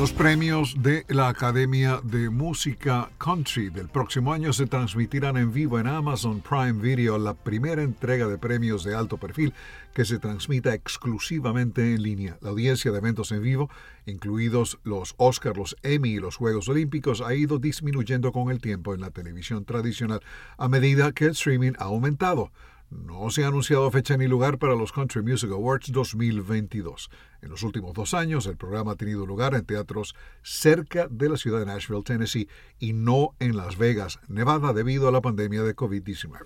Los premios de la Academia de Música Country del próximo año se transmitirán en vivo en Amazon Prime Video, la primera entrega de premios de alto perfil que se transmita exclusivamente en línea. La audiencia de eventos en vivo, incluidos los Oscar, los Emmy y los Juegos Olímpicos, ha ido disminuyendo con el tiempo en la televisión tradicional a medida que el streaming ha aumentado. No se ha anunciado fecha ni lugar para los Country Music Awards 2022. En los últimos 2 años, el programa ha tenido lugar en teatros cerca de la ciudad de Nashville, Tennessee, y no en Las Vegas, Nevada, debido a la pandemia de COVID-19.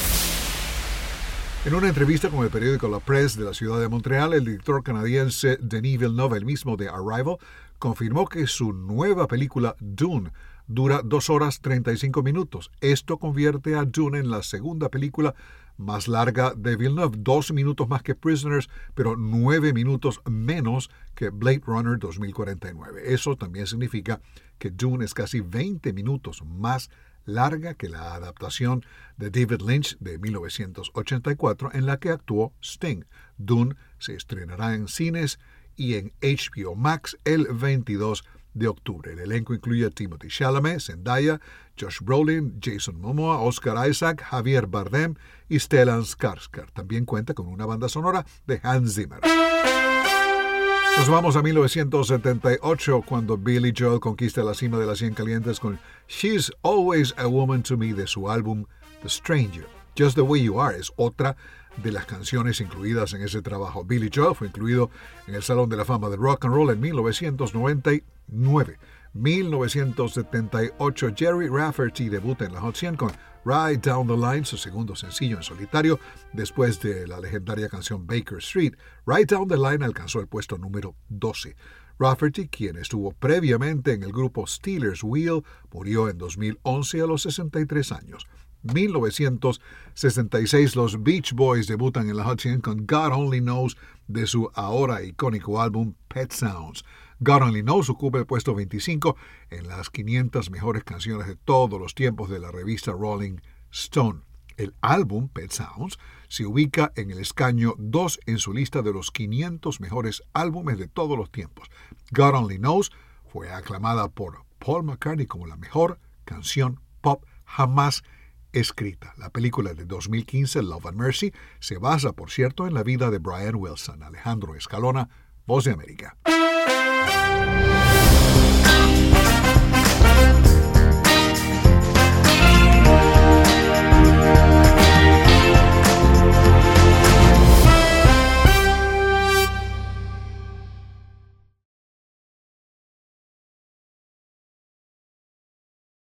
En una entrevista con el periódico La Presse de la ciudad de Montreal, el director canadiense Denis Villeneuve, el mismo de Arrival, confirmó que su nueva película Dune dura 2 horas 35 minutos. Esto convierte a Dune en la segunda película más larga de Villeneuve, 2 minutos más que Prisoners, pero 9 minutos menos que Blade Runner 2049. Eso también significa que Dune es casi 20 minutos más larga que la adaptación de David Lynch de 1984 en la que actuó Sting. Dune se estrenará en cines y en HBO Max el 22 de octubre. El elenco incluye a Timothée Chalamet, Zendaya, Josh Brolin, Jason Momoa, Oscar Isaac, Javier Bardem y Stellan Skarsgård. También cuenta con una banda sonora de Hans Zimmer. Nos vamos a 1978, cuando Billy Joel conquista la cima de las 100 calientes con She's Always a Woman to Me de su álbum The Stranger. Just the Way You Are es otra de las canciones incluidas en ese trabajo. Billy Joel fue incluido en el Salón de la Fama del Rock and Roll en 1999. 1978, Jerry Rafferty debuta en la Hot 100 con Ride Down the Line, su segundo sencillo en solitario, después de la legendaria canción Baker Street. Ride Down the Line alcanzó el puesto número 12. Rafferty, quien estuvo previamente en el grupo Steelers Wheel, murió en 2011 a los 63 años. 1966, los Beach Boys debutan en la Hot 100 con God Only Knows de su ahora icónico álbum Pet Sounds. God Only Knows ocupa el puesto 25 en las 500 mejores canciones de todos los tiempos de la revista Rolling Stone. El álbum Pet Sounds se ubica en el escaño 2 en su lista de los 500 mejores álbumes de todos los tiempos. God Only Knows fue aclamada por Paul McCartney como la mejor canción pop jamás escrita. La película de 2015, Love and Mercy, se basa, por cierto, en la vida de Brian Wilson. Alejandro Escalona, Voz de América.